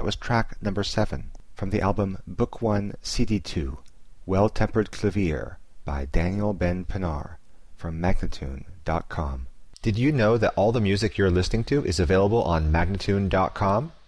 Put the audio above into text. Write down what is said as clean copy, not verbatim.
was track number 7 from the album Book 1, CD 2, Well-Tempered Clavier by Daniel Ben Pinar from Magnatune.com. Did you know that all the music you're listening to is available on Magnatune.com?